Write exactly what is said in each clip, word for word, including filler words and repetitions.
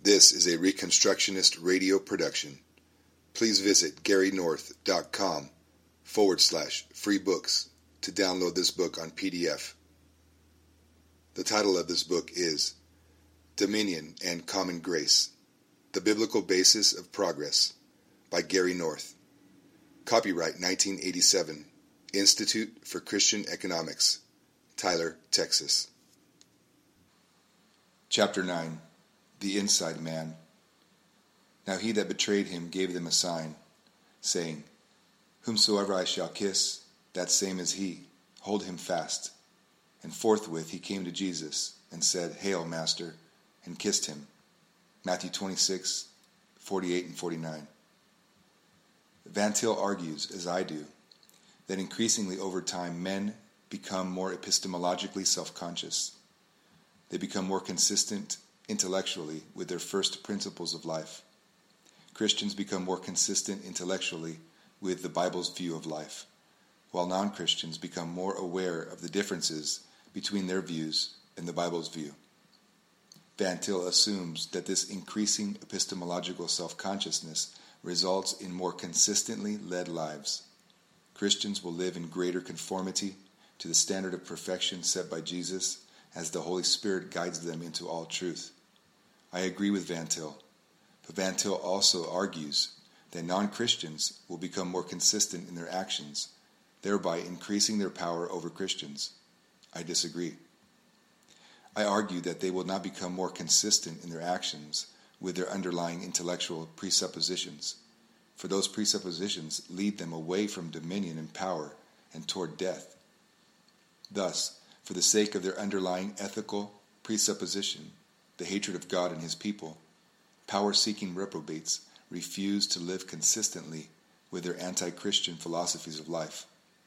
This is a Reconstructionist radio production. Please visit garynorth.com forward slash free books to download this book on P D F. The title of this book is Dominion and Common Grace, The Biblical Basis of Progress by Gary North. Copyright nineteen eighty-seven, Institute for Christian Economics, Tyler, Texas. Chapter nine. The Inside Man. Now he that betrayed him gave them a sign, saying, Whomsoever I shall kiss, that same is he. Hold him fast. And forthwith he came to Jesus, and said, Hail, Master, and kissed him. Matthew twenty-six, forty-eight and forty-nine. Van Til argues, as I do, that increasingly over time men become more epistemologically self-conscious. They become more consistent intellectually with their first principles of life. Christians become more consistent intellectually with the Bible's view of life, while non-Christians become more aware of the differences between their views and the Bible's view. Van Til assumes that this increasing epistemological self-consciousness results in more consistently led lives. Christians will live in greater conformity to the standard of perfection set by Jesus as the Holy Spirit guides them into all truth. I agree with Van Til, but Van Til also argues that non-Christians will become more consistent in their actions, thereby increasing their power over Christians. I disagree. I argue that they will not become more consistent in their actions with their underlying intellectual presuppositions, for those presuppositions lead them away from dominion and power and toward death. Thus, for the sake of their underlying ethical presupposition, the hatred of God and his people, power-seeking reprobates refuse to live consistently with their anti-Christian philosophies of life.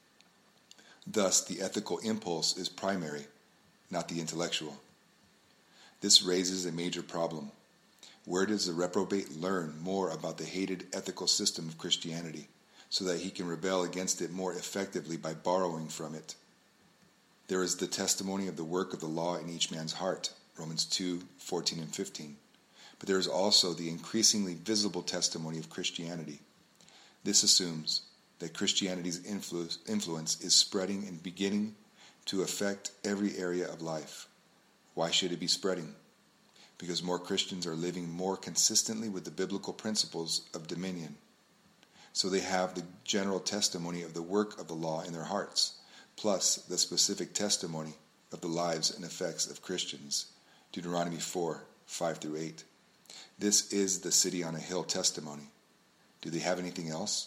Thus, the ethical impulse is primary, not the intellectual. This raises a major problem. Where does the reprobate learn more about the hated ethical system of Christianity, so that he can rebel against it more effectively by borrowing from it? There is the testimony of the work of the law in each man's heart, Romans two, fourteen and fifteen. But there is also the increasingly visible testimony of Christianity. This assumes that Christianity's influ- influence is spreading and beginning to affect every area of life. Why should it be spreading? Because more Christians are living more consistently with the biblical principles of dominion. So they have the general testimony of the work of the law in their hearts, plus the specific testimony of the lives and effects of Christians. Deuteronomy four, five through eight. This is the city on a hill testimony. Do they have anything else?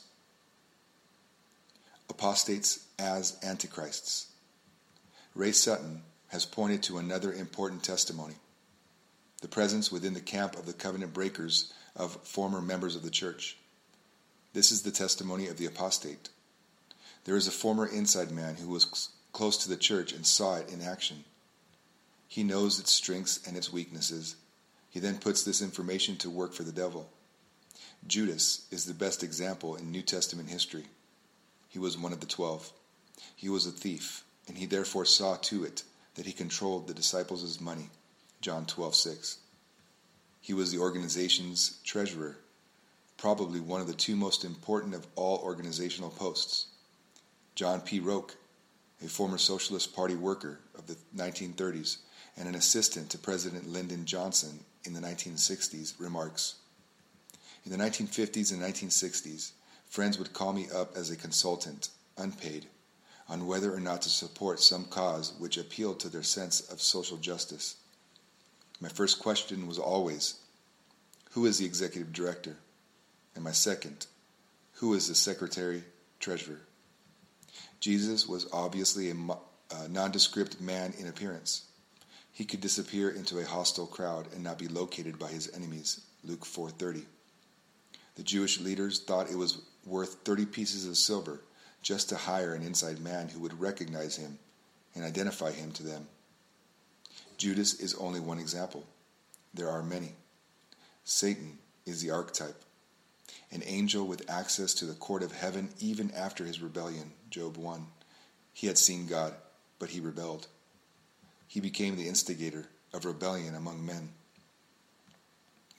Apostates as antichrists. Ray Sutton has pointed to another important testimony: the presence within the camp of the covenant breakers of former members of the church. This is the testimony of the apostate. There is a former inside man who was close to the church and saw it in action. He knows its strengths and its weaknesses. He then puts this information to work for the devil. Judas is the best example in New Testament history. He was one of the twelve. He was a thief, and he therefore saw to it that he controlled the disciples' money. John twelve six. He was the organization's treasurer, probably one of the two most important of all organizational posts. John P. Roque, a former Socialist Party worker of the nineteen thirties and an assistant to President Lyndon Johnson in the nineteen sixties, remarks, In the nineteen fifties and nineteen sixties, friends would call me up as a consultant, unpaid, on whether or not to support some cause which appealed to their sense of social justice. My first question was always, who is the executive director? And my second, who is the secretary treasurer? Jesus was obviously a, a nondescript man in appearance. He could disappear into a hostile crowd and not be located by his enemies, Luke four thirty. The Jewish leaders thought it was worth thirty pieces of silver just to hire an inside man who would recognize him and identify him to them. Judas is only one example. There are many. Satan is the archetype, an angel with access to the court of heaven even after his rebellion, Job one. He had seen God, but he rebelled. He became the instigator of rebellion among men.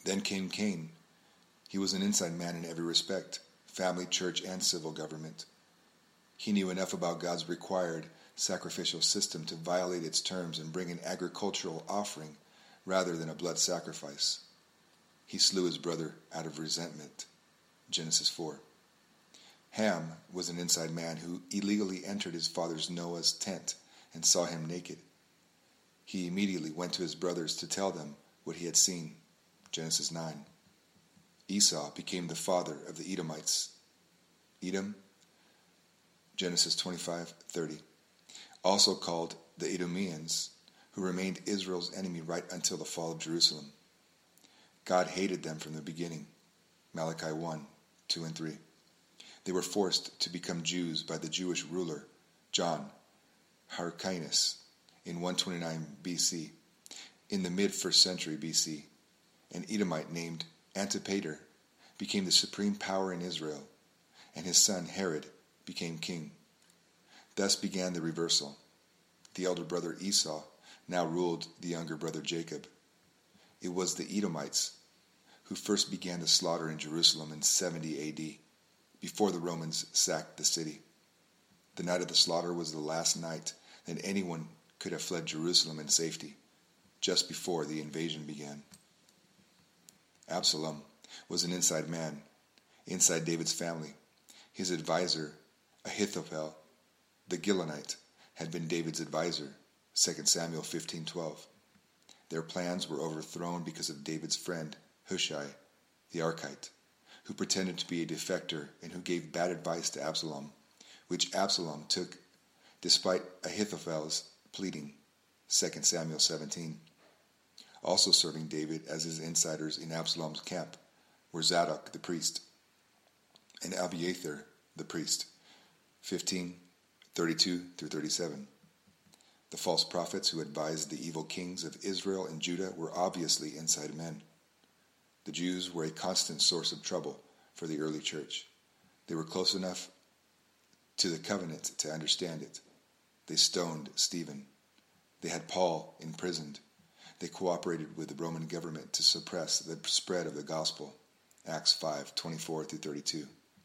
Then came Cain. He was an inside man in every respect, family, church, and civil government. He knew enough about God's required sacrificial system to violate its terms and bring an agricultural offering rather than a blood sacrifice. He slew his brother out of resentment. Genesis four. Ham was an inside man who illegally entered his father Noah's tent and saw him naked. He immediately went to his brothers to tell them what he had seen. Genesis nine. Esau became the father of the Edomites. Edom, Genesis twenty-five thirty. Also called the Edomians, who remained Israel's enemy right until the fall of Jerusalem. God hated them from the beginning. Malachi one, two and three. They were forced to become Jews by the Jewish ruler, John Hyrcanus, in one twenty-nine B C. In the mid-first century B C, an Edomite named Antipater became the supreme power in Israel, and his son Herod became king. Thus began the reversal. The elder brother Esau now ruled the younger brother Jacob. It was the Edomites who first began the slaughter in Jerusalem in seventy A D, before the Romans sacked the city. The night of the slaughter was the last night that anyone could have fled Jerusalem in safety, just before the invasion began. Absalom was an inside man, inside David's family. His advisor, Ahithophel, the Gilonite, had been David's advisor, Second Samuel fifteen twelve. Their plans were overthrown because of David's friend, Hushai, the Archite, who pretended to be a defector and who gave bad advice to Absalom, which Absalom took despite Ahithophel's pleading, Second Samuel seventeen. Also serving David as his insiders in Absalom's camp were Zadok the priest and Abiathar the priest, fifteen thirty-two through thirty-seven. The false prophets who advised the evil kings of Israel and Judah were obviously inside men. The Jews were a constant source of trouble for the early church. They were close enough to the covenant to understand it. They stoned Stephen. They had Paul imprisoned. They cooperated with the Roman government to suppress the spread of the gospel. Acts five twenty-four through thirty-two.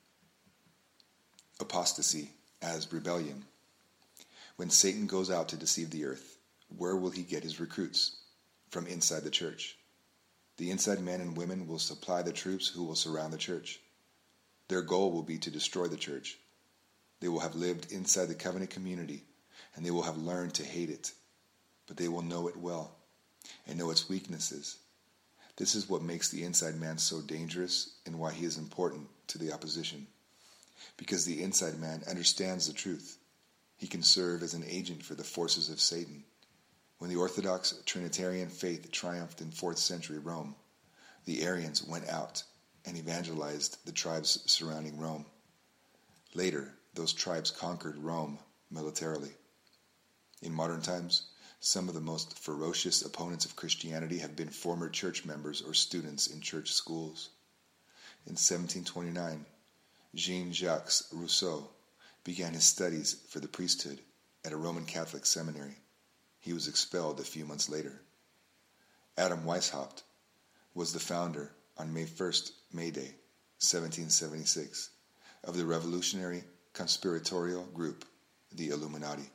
Apostasy as rebellion. When Satan goes out to deceive the earth, where will he get his recruits? From inside the church. The inside men and women will supply the troops who will surround the church. Their goal will be to destroy the church. They will have lived inside the covenant community, and they will have learned to hate it, but they will know it well and know its weaknesses. This is what makes the inside man so dangerous and why he is important to the opposition. Because the inside man understands the truth. He can serve as an agent for the forces of Satan. When the Orthodox Trinitarian faith triumphed in fourth century Rome, the Arians went out and evangelized the tribes surrounding Rome. Later, those tribes conquered Rome militarily. In modern times, some of the most ferocious opponents of Christianity have been former church members or students in church schools. In seventeen twenty-nine, Jean-Jacques Rousseau began his studies for the priesthood at a Roman Catholic seminary. He was expelled a few months later. Adam Weishaupt was the founder on May first, May Day, seventeen seventy-six, of the revolutionary conspiratorial group, the Illuminati.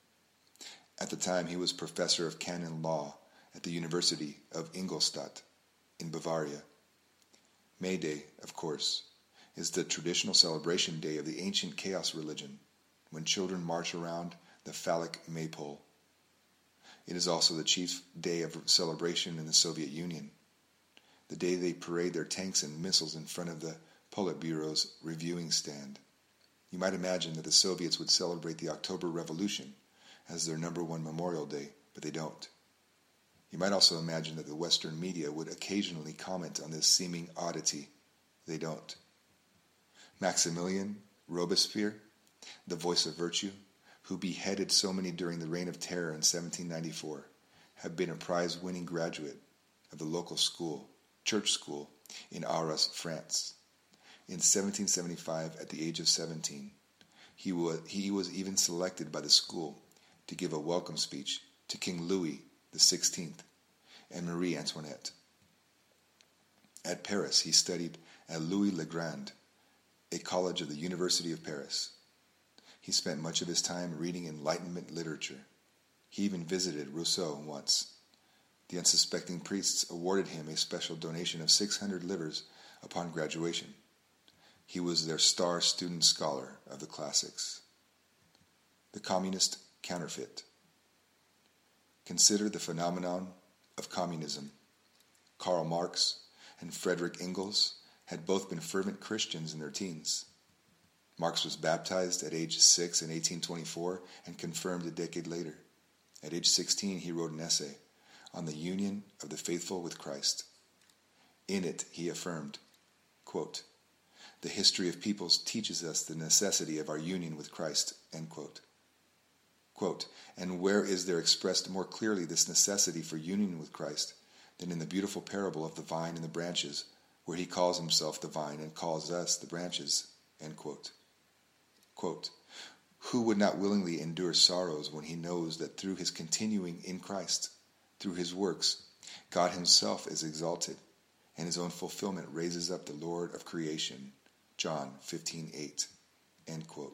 At the time, he was professor of canon law at the University of Ingolstadt in Bavaria. May Day, of course, is the traditional celebration day of the ancient chaos religion, when children march around the phallic maypole. It is also the chief day of celebration in the Soviet Union, the day they parade their tanks and missiles in front of the Politburo's reviewing stand. You might imagine that the Soviets would celebrate the October Revolution as their number one Memorial Day, but they don't. You might also imagine that the Western media would occasionally comment on this seeming oddity. They don't. Maximilian Robespierre, the voice of virtue, who beheaded so many during the Reign of Terror in seventeen ninety-four, had been a prize-winning graduate of the local school, church school, in Arras, France. In seventeen seventy-five, at the age of seventeen, he was, he was even selected by the school to give a welcome speech to King Louis the sixteenth and Marie Antoinette. At Paris, he studied at Louis Le Grand, a college of the University of Paris. He spent much of his time reading Enlightenment literature. He even visited Rousseau once. The unsuspecting priests awarded him a special donation of six hundred livres upon graduation. He was their star student scholar of the classics. The communist counterfeit. Consider the phenomenon of communism. Karl Marx and Friedrich Engels had both been fervent Christians in their teens. Marx was baptized at age six in eighteen twenty-four and confirmed a decade later. At age sixteen, he wrote an essay on the union of the faithful with Christ. In it, he affirmed, quote, "The history of peoples teaches us the necessity of our union with Christ," end quote. Quote, "And where is there expressed more clearly this necessity for union with Christ than in the beautiful parable of the vine and the branches, where he calls himself the vine and calls us the branches," end quote. Quote, "Who would not willingly endure sorrows when he knows that through his continuing in Christ, through his works, God himself is exalted, and his own fulfillment raises up the Lord of creation," John fifteen eight, end quote.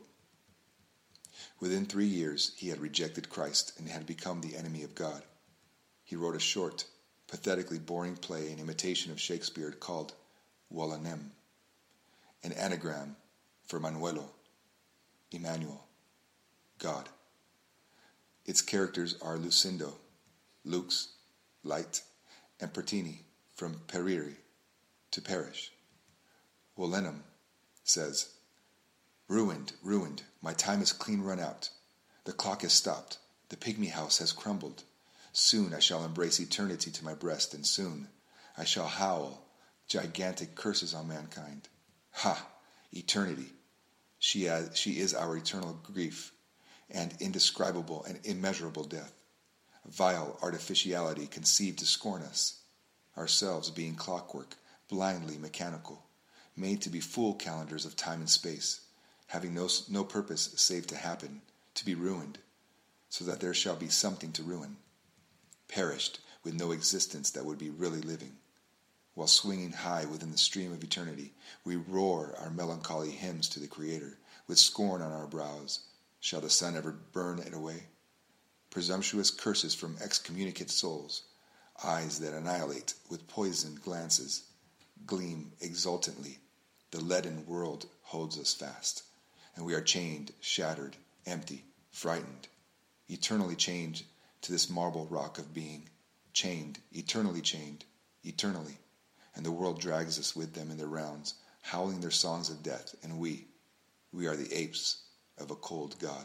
Within three years, he had rejected Christ and had become the enemy of God. He wrote a short, pathetically boring play in imitation of Shakespeare called Wolanem, an anagram for Manuelo, Emmanuel, God. Its characters are Lucindo, lux, light, and Pertini, from perire, to perish. Wolenum says, "Ruined, ruined, my time is clean run out. The clock has stopped, the pygmy house has crumbled. Soon I shall embrace eternity to my breast, and soon I shall howl gigantic curses on mankind. Ha! Eternity! She, has, she is our eternal grief, and indescribable and immeasurable death. Vile artificiality conceived to scorn us, ourselves being clockwork, blindly mechanical, made to be fool calendars of time and space, having no, no purpose save to happen, to be ruined, so that there shall be something to ruin. Perished with no existence that would be really living. While swinging high within the stream of eternity, we roar our melancholy hymns to the Creator, with scorn on our brows. Shall the sun ever burn it away? Presumptuous curses from excommunicate souls, eyes that annihilate with poisoned glances, gleam exultantly. The leaden world holds us fast, and we are chained, shattered, empty, frightened, eternally chained to this marble rock of being, chained, eternally chained, eternally, and the world drags us with them in their rounds, howling their songs of death, and we, we are the apes of a cold God.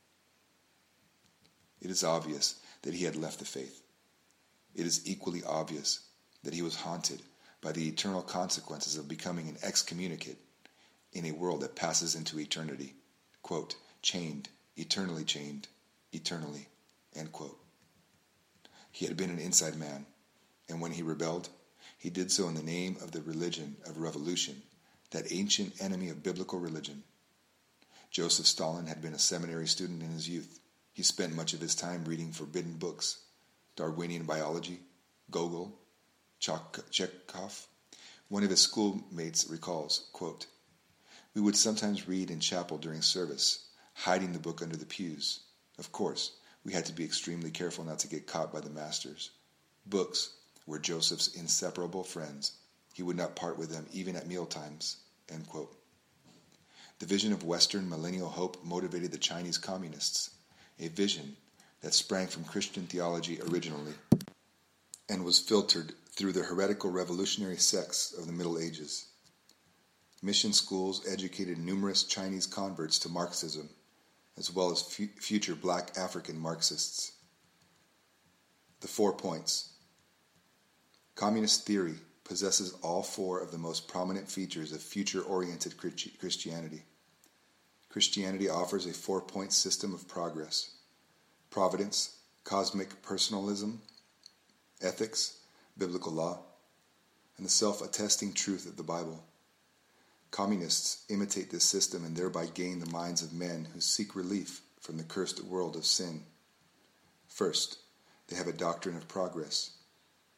It is obvious that he had left the faith. It is equally obvious that he was haunted by the eternal consequences of becoming an excommunicate in a world that passes into eternity, quote, chained, eternally chained, eternally, end quote. He had been an inside man, and when he rebelled, he did so in the name of the religion of revolution, that ancient enemy of biblical religion. Joseph Stalin had been a seminary student in his youth. He spent much of his time reading forbidden books, Darwinian biology, Gogol, Chekhov. One of his schoolmates recalls, quote, "We would sometimes read in chapel during service, hiding the book under the pews. Of course, we had to be extremely careful not to get caught by the masters. Books were Joseph's inseparable friends. He would not part with them even at meal times," end quote. The vision of Western millennial hope motivated the Chinese communists, a vision that sprang from Christian theology originally and was filtered through the heretical revolutionary sects of the Middle Ages. Mission schools educated numerous Chinese converts to Marxism, as well as fu- future black African Marxists. The four points. Communist theory possesses all four of the most prominent features of future-oriented Christianity. Christianity offers a four-point system of progress: providence, cosmic personalism, ethics, biblical law, and the self-attesting truth of the Bible. Communists imitate this system and thereby gain the minds of men who seek relief from the cursed world of sin. First, they have a doctrine of progress.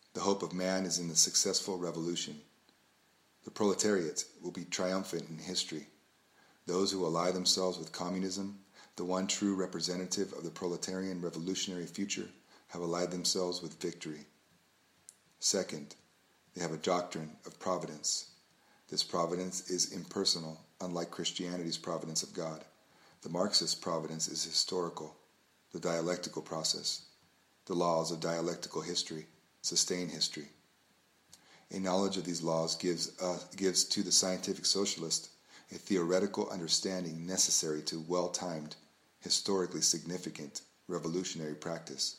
The hope of man is in the successful revolution. The proletariat will be triumphant in history. Those who ally themselves with communism, the one true representative of the proletarian revolutionary future, have allied themselves with victory. Second, they have a doctrine of providence. This providence is impersonal, unlike Christianity's providence of God. The Marxist providence is historical, the dialectical process. The laws of dialectical history sustain history. A knowledge of these laws gives, uh, gives to the scientific socialist a theoretical understanding necessary to well-timed, historically significant, revolutionary practice.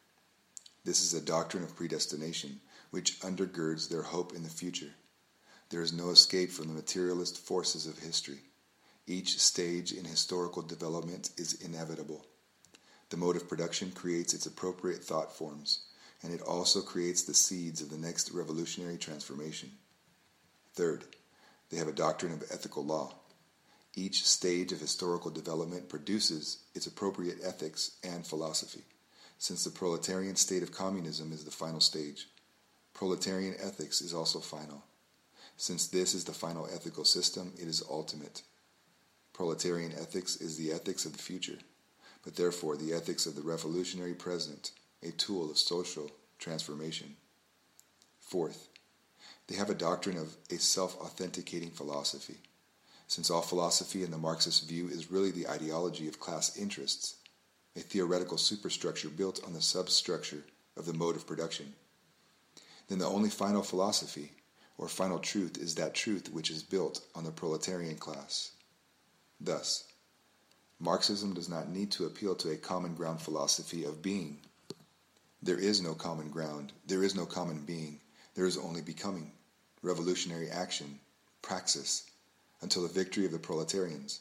This is a doctrine of predestination, which undergirds their hope in the future. There is no escape from the materialist forces of history. Each stage in historical development is inevitable. The mode of production creates its appropriate thought forms, and it also creates the seeds of the next revolutionary transformation. Third, they have a doctrine of ethical law. Each stage of historical development produces its appropriate ethics and philosophy. Since the proletarian state of communism is the final stage, proletarian ethics is also final. Since this is the final ethical system, it is ultimate. Proletarian ethics is the ethics of the future, but therefore the ethics of the revolutionary present, a tool of social transformation. Fourth, they have a doctrine of a self-authenticating philosophy. Since all philosophy in the Marxist view is really the ideology of class interests, a theoretical superstructure built on the substructure of the mode of production, then the only final philosophy, or final truth, is that truth which is built on the proletarian class. Thus, Marxism does not need to appeal to a common ground philosophy of being. There is no common ground, there is no common being, there is only becoming, revolutionary action, praxis, until the victory of the proletarians.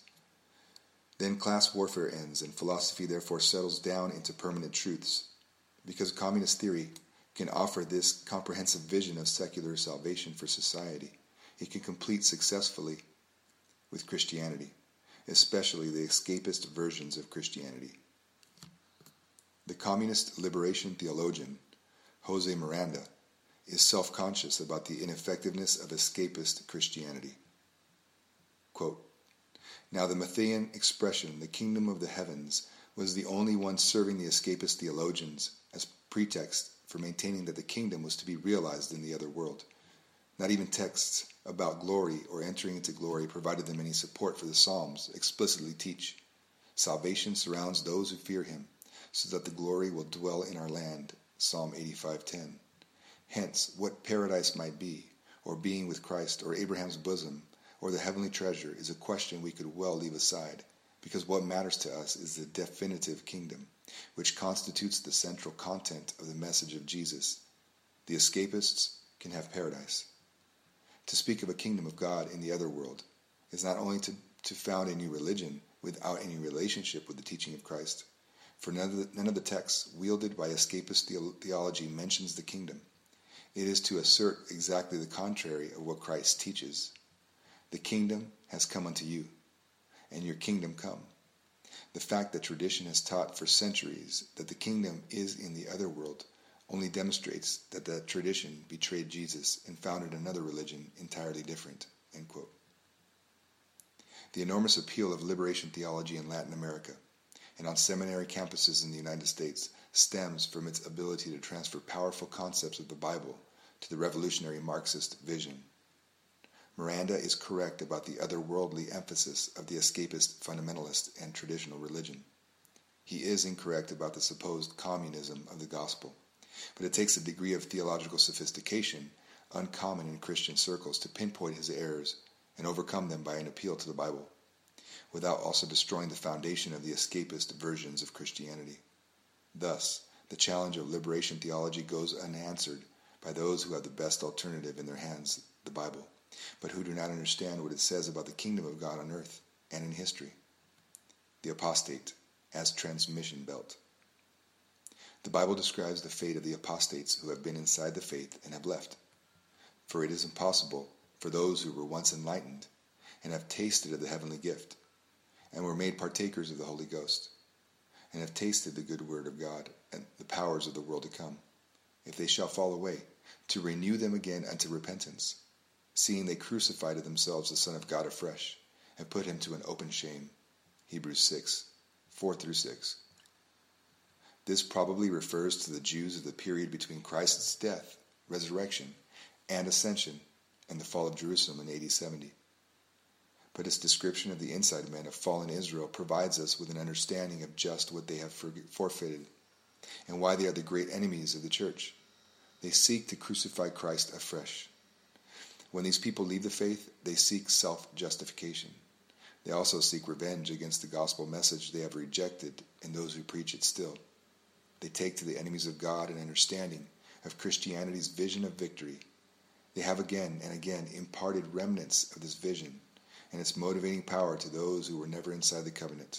Then class warfare ends, and philosophy therefore settles down into permanent truths. Because communist theory can offer this comprehensive vision of secular salvation for society, it can compete successfully with Christianity, especially the escapist versions of Christianity. The communist liberation theologian, Jose Miranda, is self-conscious about the ineffectiveness of escapist Christianity. Quote, "Now the Matthean expression, the kingdom of the heavens, was the only one serving the escapist theologians as pretext for maintaining that the kingdom was to be realized in the other world. Not even texts about glory or entering into glory provided them any support, for the Psalms explicitly teach, salvation surrounds those who fear him, so that the glory will dwell in our land, Psalm eighty-five ten. Hence, what paradise might be, or being with Christ, or Abraham's bosom, or the heavenly treasure, is a question we could well leave aside, because what matters to us is the definitive kingdom, which constitutes the central content of the message of Jesus. The escapists can have paradise. To speak of a kingdom of God in the other world is not only to, to found a new religion without any relationship with the teaching of Christ, for none of the, none of the texts wielded by escapist theology mentions the kingdom. It is to assert exactly the contrary of what Christ teaches. The kingdom has come unto you, and your kingdom come. The fact that tradition has taught for centuries that the kingdom is in the other world only demonstrates that that tradition betrayed Jesus and founded another religion entirely different." End quote. The enormous appeal of liberation theology in Latin America and on seminary campuses in the United States stems from its ability to transfer powerful concepts of the Bible to the revolutionary Marxist vision. Miranda is correct about the otherworldly emphasis of the escapist fundamentalist and traditional religion. He is incorrect about the supposed communism of the gospel, but it takes a degree of theological sophistication uncommon in Christian circles to pinpoint his errors and overcome them by an appeal to the Bible, without also destroying the foundation of the escapist versions of Christianity. Thus, the challenge of liberation theology goes unanswered by those who have the best alternative in their hands, the Bible, but who do not understand what it says about the kingdom of God on earth and in history. The apostate as transmission belt. The Bible describes the fate of the apostates who have been inside the faith and have left. For it is impossible for those who were once enlightened and have tasted of the heavenly gift, and were made partakers of the Holy Ghost, and have tasted the good word of God and the powers of the world to come, if they shall fall away, to renew them again unto repentance, seeing they crucify to themselves the Son of God afresh, and put him to an open shame. Hebrews six, four through six. This probably refers to the Jews of the period between Christ's death, resurrection, and ascension, and the fall of Jerusalem in A D seventy. But its description of the inside men of fallen Israel provides us with an understanding of just what they have forfeited, and why they are the great enemies of the church. They seek to crucify Christ afresh. When these people leave the faith, they seek self-justification. They also seek revenge against the gospel message they have rejected and those who preach it still. They take to the enemies of God an understanding of Christianity's vision of victory. They have again and again imparted remnants of this vision and its motivating power to those who were never inside the covenant.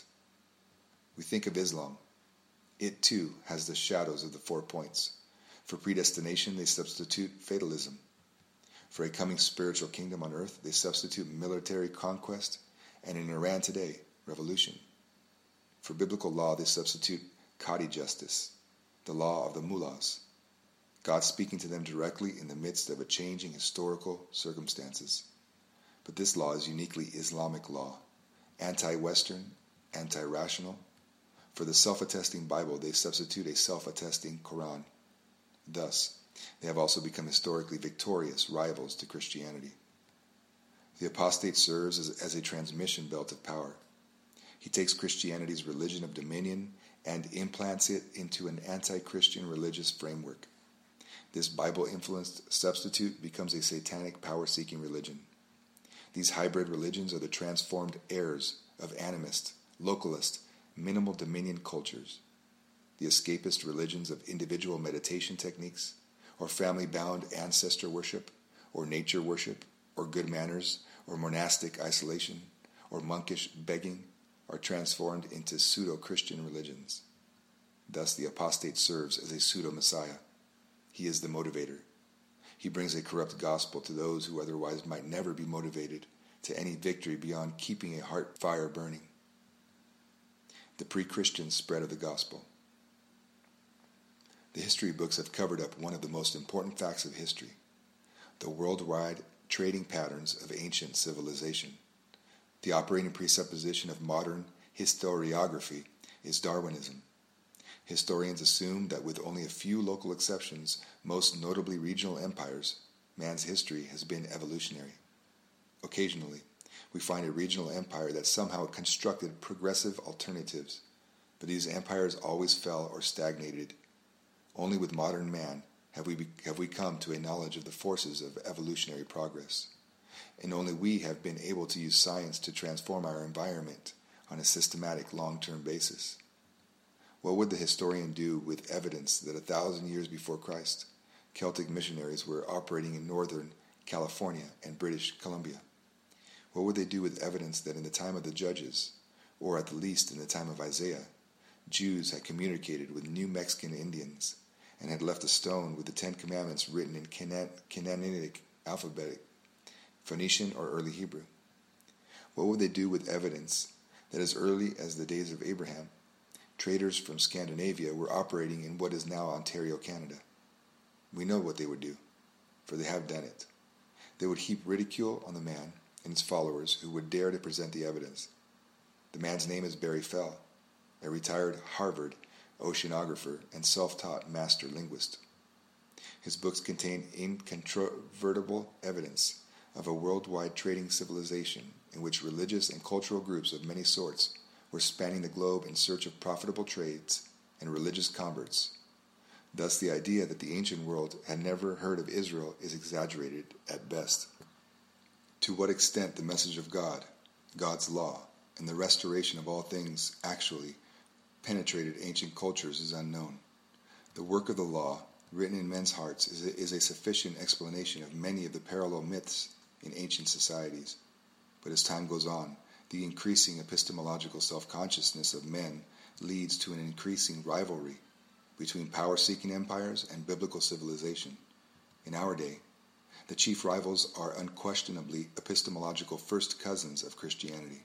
We think of Islam. It too has the shadows of the four points. For predestination, they substitute fatalism. For a coming spiritual kingdom on earth, they substitute military conquest, and in Iran today, revolution. For biblical law, they substitute Qadi justice, the law of the mullahs, God speaking to them directly in the midst of a changing historical circumstances. But this law is uniquely Islamic law, anti-Western, anti-rational. For the self-attesting Bible, they substitute a self-attesting Quran. Thus, they have also become historically victorious rivals to Christianity. The apostate serves as, as a transmission belt of power. He takes Christianity's religion of dominion and implants it into an anti-Christian religious framework. This Bible-influenced substitute becomes a satanic power-seeking religion. These hybrid religions are the transformed heirs of animist, localist, minimal dominion cultures. The escapist religions of individual meditation techniques, or family-bound ancestor worship, or nature worship, or good manners, or monastic isolation, or monkish begging, are transformed into pseudo-Christian religions. Thus the apostate serves as a pseudo-Messiah. He is the motivator. He brings a corrupt gospel to those who otherwise might never be motivated to any victory beyond keeping a heart fire burning. The pre-Christian spread of the gospel. The history books have covered up one of the most important facts of history, the worldwide trading patterns of ancient civilization. The operating presupposition of modern historiography is Darwinism. Historians assume that with only a few local exceptions, most notably regional empires, man's history has been evolutionary. Occasionally, we find a regional empire that somehow constructed progressive alternatives, but these empires always fell or stagnated. Only with modern man have we, be, have we come to a knowledge of the forces of evolutionary progress, and only we have been able to use science to transform our environment on a systematic long-term basis. What would the historian do with evidence that a thousand years before Christ, Celtic missionaries were operating in northern California and British Columbia? What would they do with evidence that in the time of the Judges, or at the least in the time of Isaiah, Jews had communicated with New Mexican Indians and had left a stone with the Ten Commandments written in Canaan- Canaanitic alphabetic, Phoenician or early Hebrew? What would they do with evidence that as early as the days of Abraham, traders from Scandinavia were operating in what is now Ontario, Canada? We know what they would do, for they have done it. They would heap ridicule on the man and his followers who would dare to present the evidence. The man's name is Barry Fell, a retired Harvard oceanographer and self-taught master linguist. His books contain incontrovertible evidence of a worldwide trading civilization in which religious and cultural groups of many sorts were spanning the globe in search of profitable trades and religious converts. Thus the idea that the ancient world had never heard of Israel is exaggerated at best. To what extent the message of God, God's law, and the restoration of all things actually penetrated ancient cultures is unknown. The work of the law, written in men's hearts, is a, is a sufficient explanation of many of the parallel myths in ancient societies. But as time goes on, the increasing epistemological self-consciousness of men leads to an increasing rivalry between power-seeking empires and biblical civilization. In our day, the chief rivals are unquestionably epistemological first cousins of Christianity.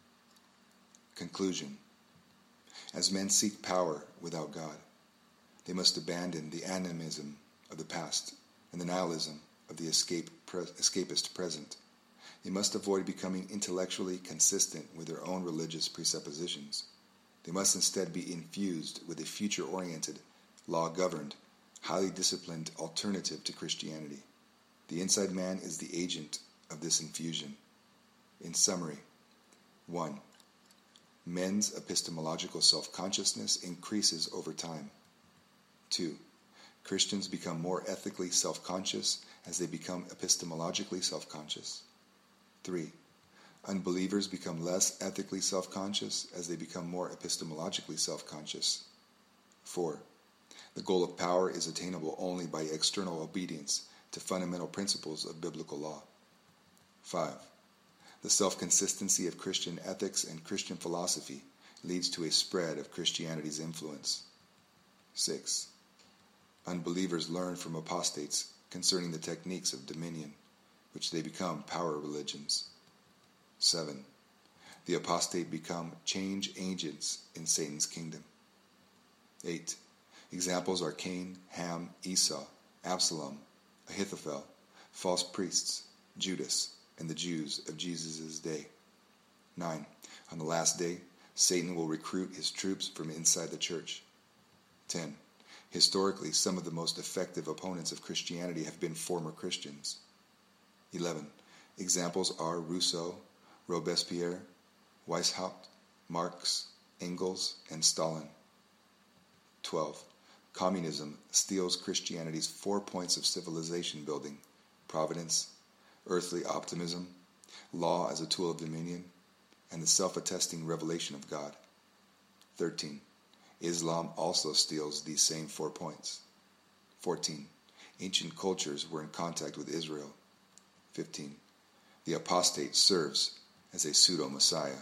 Conclusion. As men seek power without God, they must abandon the animism of the past and the nihilism of the escape, pre- escapist present. They must avoid becoming intellectually consistent with their own religious presuppositions. They must instead be infused with a future-oriented, law-governed, highly disciplined alternative to Christianity. The inside man is the agent of this infusion. In summary, one. Men's epistemological self-consciousness increases over time. Two. Christians become more ethically self-conscious as they become epistemologically self-conscious. Three. Unbelievers become less ethically self-conscious as they become more epistemologically self-conscious. Four. The goal of power is attainable only by external obedience to fundamental principles of biblical law. Five. The self-consistency of Christian ethics and Christian philosophy leads to a spread of Christianity's influence. Six. Unbelievers learn from apostates concerning the techniques of dominion, which they become power religions. Seven. The apostate become change agents in Satan's kingdom. Eight. Examples are Cain, Ham, Esau, Absalom, Ahithophel, false priests, Judas, and the Jews of Jesus' day. Nine. On the last day, Satan will recruit his troops from inside the church. Ten. Historically, some of the most effective opponents of Christianity have been former Christians. Eleven. Examples are Rousseau, Robespierre, Weishaupt, Marx, Engels, and Stalin. Twelve. Communism steals Christianity's four points of civilization building: providence, earthly optimism, law as a tool of dominion, and the self-attesting revelation of God. Thirteen. Islam also steals these same four points. Fourteen. Ancient cultures were in contact with Israel. Fifteen. The apostate serves as a pseudo-messiah.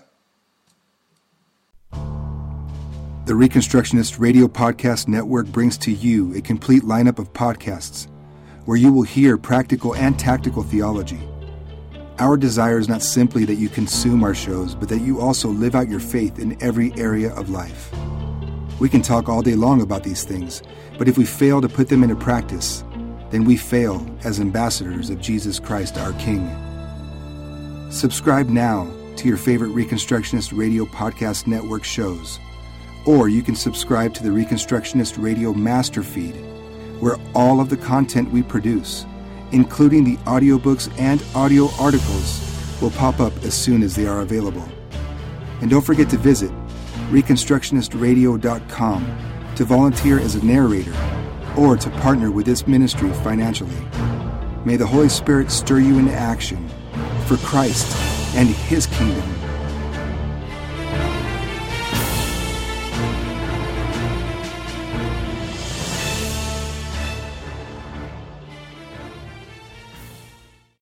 The Reconstructionist Radio Podcast Network brings to you a complete lineup of podcasts where you will hear practical and tactical theology. Our desire is not simply that you consume our shows, but that you also live out your faith in every area of life. We can talk all day long about these things, but if we fail to put them into practice, then we fail as ambassadors of Jesus Christ, our King. Subscribe now to your favorite Reconstructionist Radio Podcast Network shows, or you can subscribe to the Reconstructionist Radio Master Feed, where all of the content we produce, including the audiobooks and audio articles, will pop up as soon as they are available. And don't forget to visit reconstructionist radio dot com to volunteer as a narrator or to partner with this ministry financially. May the Holy Spirit stir you into action for Christ and His kingdom.